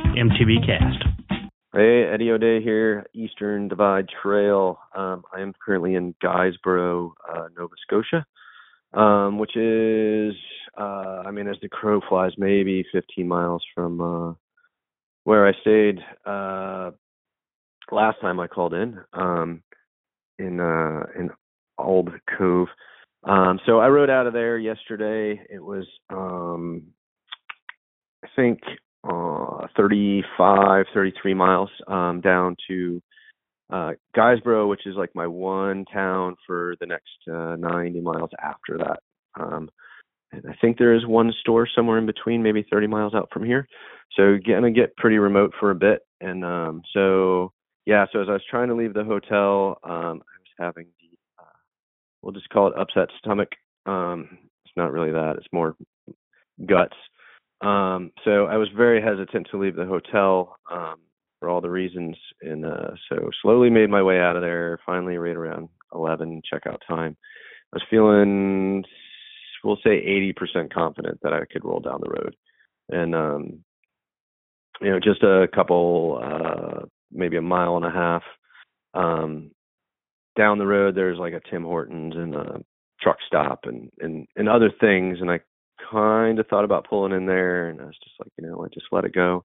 MTB Cast. Hey, Eddie O'Day here, Eastern Divide Trail. I am currently in Guysborough, Nova Scotia, which is, as the crow flies, maybe 15 miles from where I stayed last time I called in Old Cove. So I rode out of there yesterday. It was, I think, 33 miles down to Guysborough, which is like my one town for the next 90 miles after that. And I think there is one store somewhere in between, maybe 30 miles out from here. So gonna get pretty remote for a bit. And so as I was trying to leave the hotel, I was having we'll just call it upset stomach. It's not really that, it's more guts. So I was very hesitant to leave the hotel for all the reasons, and so slowly made my way out of there. Finally, right around 11 checkout time, I was feeling, we'll say, 80% confident that I could roll down the road. And just a couple, maybe a mile and a half down the road, there's like a Tim Hortons and a truck stop and other things, and I kind of thought about pulling in there, and I was just like, I just let it go.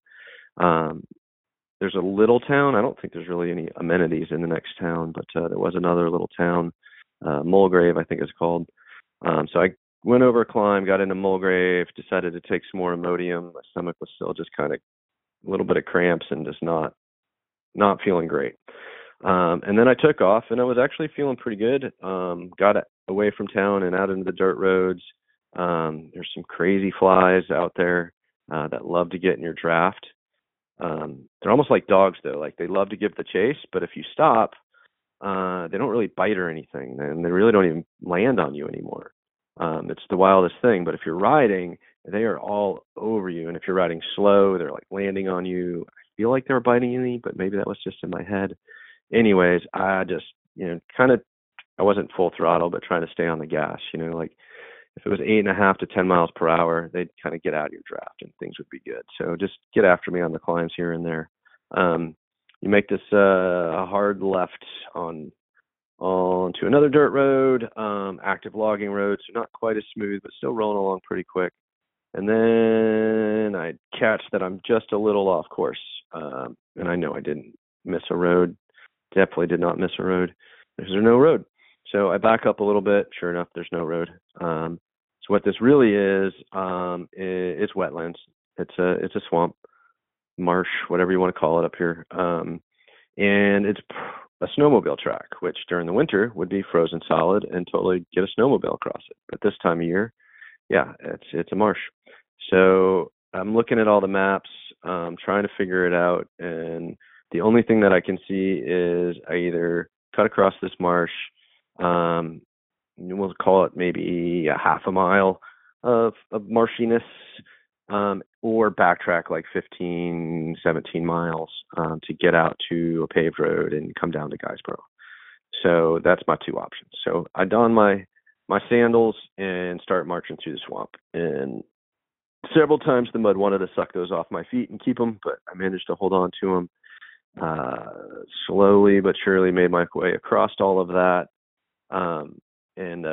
There's a little town. I don't think there's really any amenities in the next town, but there was another little town, Mulgrave, I think it's called. So I went over a climb, got into Mulgrave, decided to take some more Imodium. My stomach was still just kind of a little bit of cramps and just not feeling great. And then I took off, and I was actually feeling pretty good. Got away from town and out into the dirt roads. There's some crazy flies out there that love to get in your draft. They're almost like dogs, though. Like, they love to give the chase, but if you stop, they don't really bite or anything, and they really don't even land on you anymore. It's the wildest thing. But if you're riding, they are all over you, and if you're riding slow, they're like landing on you. I feel like they were biting me, but maybe that was just in my head. Anyways, I just, I wasn't full throttle, but trying to stay on the gas, like, if it was 8.5 to 10 miles per hour, they'd kind of get out of your draft and things would be good. So just get after me on the climbs here and there. You make this a hard left on to another dirt road, active logging road, so not quite as smooth, but still rolling along pretty quick. And then I catch that I'm just a little off course, and I know I didn't miss a road. Definitely did not miss a road. There's no road. So I back up a little bit. Sure enough, there's no road. So what this really is wetlands. It's a swamp, marsh, whatever you want to call it up here. And it's a snowmobile track, which during the winter would be frozen solid and totally get a snowmobile across it. But this time of year, it's a marsh. So I'm looking at all the maps, trying to figure it out, and the only thing that I can see is I either cut across this marsh, we'll call it maybe a half a mile of marshiness, or backtrack like 15, 17 miles to get out to a paved road and come down to Guysborough. So that's my two options. So I don my sandals and start marching through the swamp. And several times the mud wanted to suck those off my feet and keep them, but I managed to hold on to them. Slowly but surely made my way across all of that. And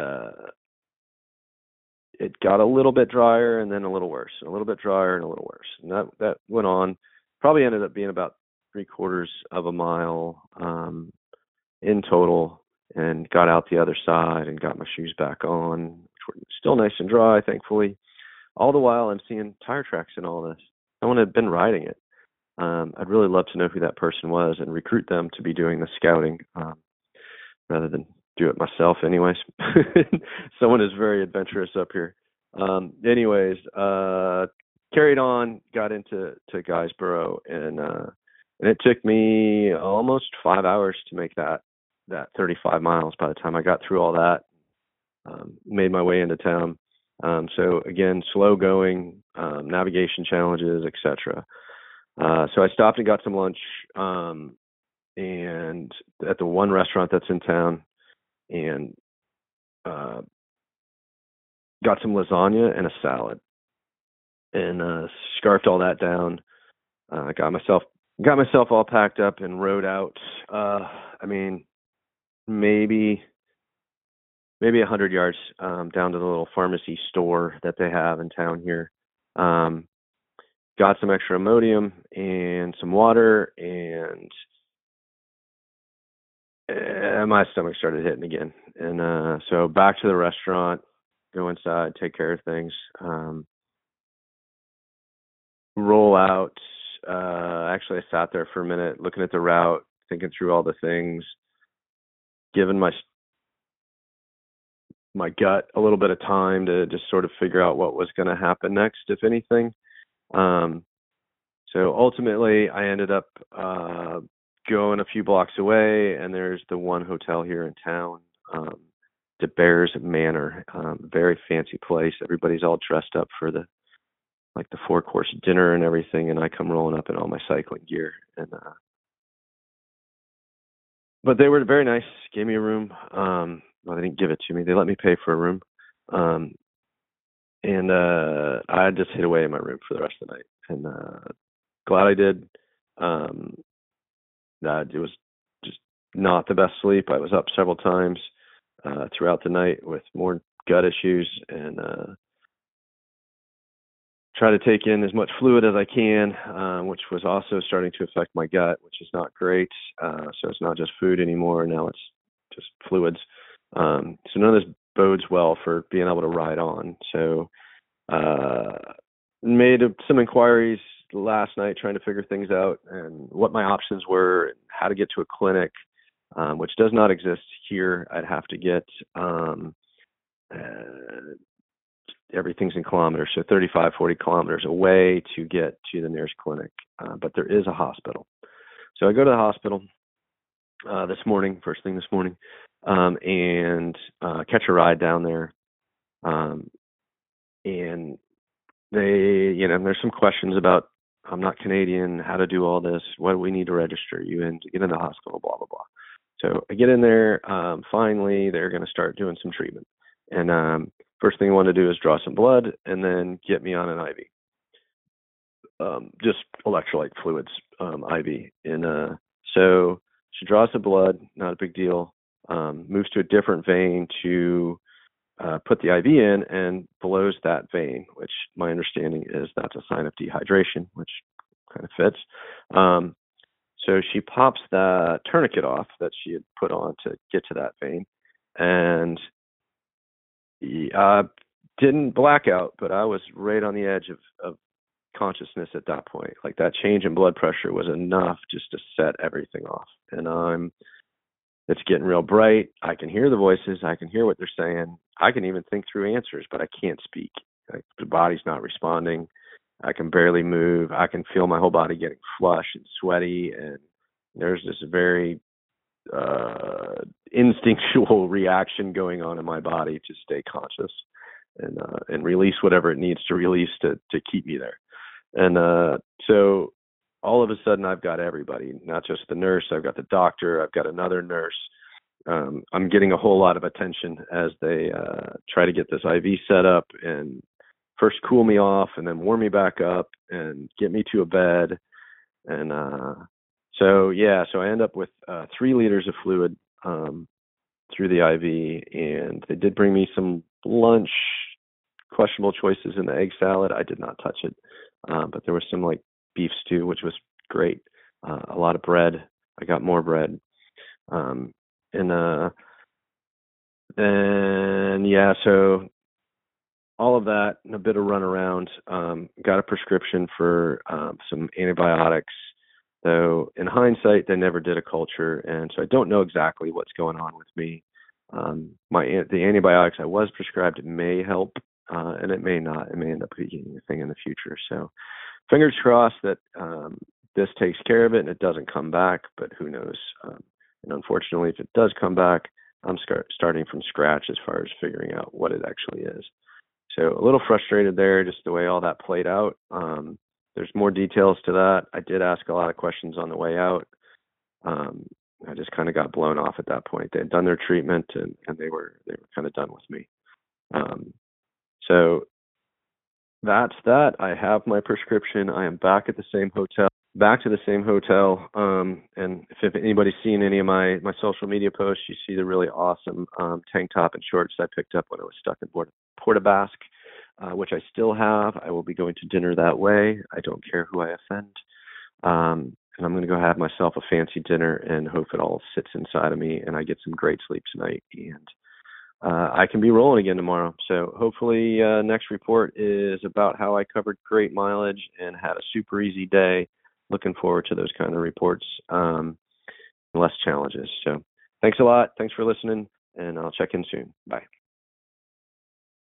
it got a little bit drier and then a little worse, a little bit drier and a little worse. And that went on, probably ended up being about 3/4 of a mile in total, and got out the other side and got my shoes back on, which were still nice and dry, thankfully. All the while, I'm seeing tire tracks in all this. Someone had been riding it. I'd really love to know who that person was and recruit them to be doing the scouting rather than do it myself anyways. Someone is very adventurous up here. Anyways, carried on, got into Guysborough, and it took me almost 5 hours to make that 35 miles by the time I got through all that. Made my way into town. So again, slow going, navigation challenges, etc. So I stopped and got some lunch, and at the one restaurant that's in town, and got some lasagna and a salad, and scarfed all that down. I got myself all packed up and rode out. I mean, maybe 100 yards down to the little pharmacy store that they have in town here. Um, got some extra Imodium and some water, and my stomach started hitting again. And so back to the restaurant, go inside, take care of things, roll out. Actually, I sat there for a minute looking at the route, thinking through all the things, giving my gut a little bit of time to just sort of figure out what was going to happen next, if anything. Um, so ultimately, I ended up going a few blocks away, and there's the one hotel here in town, De Beers Manor, very fancy place. Everybody's all dressed up for the 4-course dinner and everything, and I come rolling up in all my cycling gear. And but they were very nice, gave me a room. Well, they didn't give it to me; they let me pay for a room. Um, and I just hid away in my room for the rest of the night, and glad I did. Um, it was just not the best sleep. I was up several times throughout the night with more gut issues, and try to take in as much fluid as I can, which was also starting to affect my gut, which is not great. So it's not just food anymore. Now it's just fluids. So none of this bodes well for being able to ride on. So made some inquiries last night trying to figure things out and what my options were and how to get to a clinic, which does not exist here. I'd have to get everything's in kilometers, so 35, 40 kilometers away to get to the nearest clinic. But there is a hospital. So I go to the hospital this morning, first thing this morning, and catch a ride down there. And there's some questions about, I'm not Canadian, how to do all this, what do we need to register you in to get in the hospital, blah, blah, blah. So I get in there, finally, they're going to start doing some treatment. And first thing I want to do is draw some blood and then get me on an IV. Just electrolyte fluids, IV. And so she draws the blood, not a big deal, moves to a different vein to put the IV in and blows that vein, which my understanding is that's a sign of dehydration, which kind of fits. So she pops the tourniquet off that she had put on to get to that vein, and didn't black out, but I was right on the edge of consciousness at that point. Like, that change in blood pressure was enough just to set everything off. And it's getting real bright. I can hear the voices. I can hear what they're saying. I can even think through answers, but I can't speak. Like, the body's not responding. I can barely move. I can feel my whole body getting flush and sweaty, and there's this very instinctual reaction going on in my body to stay conscious and release whatever it needs to release to keep me there. And so all of a sudden I've got everybody, not just the nurse. I've got the doctor. I've got another nurse. I'm getting a whole lot of attention as they try to get this IV set up and first cool me off and then warm me back up and get me to a bed. And so I end up with 3 liters of fluid through the IV, and they did bring me some lunch, questionable choices in the egg salad. I did not touch it, but there was some like beef stew, which was great. A lot of bread. I got more bread. So all of that and a bit of run around. Got a prescription for some antibiotics, though in hindsight, they never did a culture, and so I don't know exactly what's going on with me. The antibiotics I was prescribed may help, and it may not. It may end up being a thing in the future. So fingers crossed that this takes care of it and it doesn't come back, but who knows? And unfortunately, if it does come back, I'm starting from scratch as far as figuring out what it actually is. So a little frustrated there, just the way all that played out. There's more details to that. I did ask a lot of questions on the way out. I just kind of got blown off at that point. They had done their treatment and they were kind of done with me. So that's that. I have my prescription. I am back at the same hotel. back to the same hotel. And if anybody's seen any of my social media posts, you see the really awesome tank top and shorts I picked up when I was stuck in Porta Basque, which I still have. I will be going to dinner that way. I don't care who I offend. And I'm going to go have myself a fancy dinner and hope it all sits inside of me and I get some great sleep tonight. And I can be rolling again tomorrow. So hopefully next report is about how I covered great mileage and had a super easy day. Looking forward to those kind of reports, less challenges. So thanks a lot. Thanks for listening, and I'll check in soon. Bye.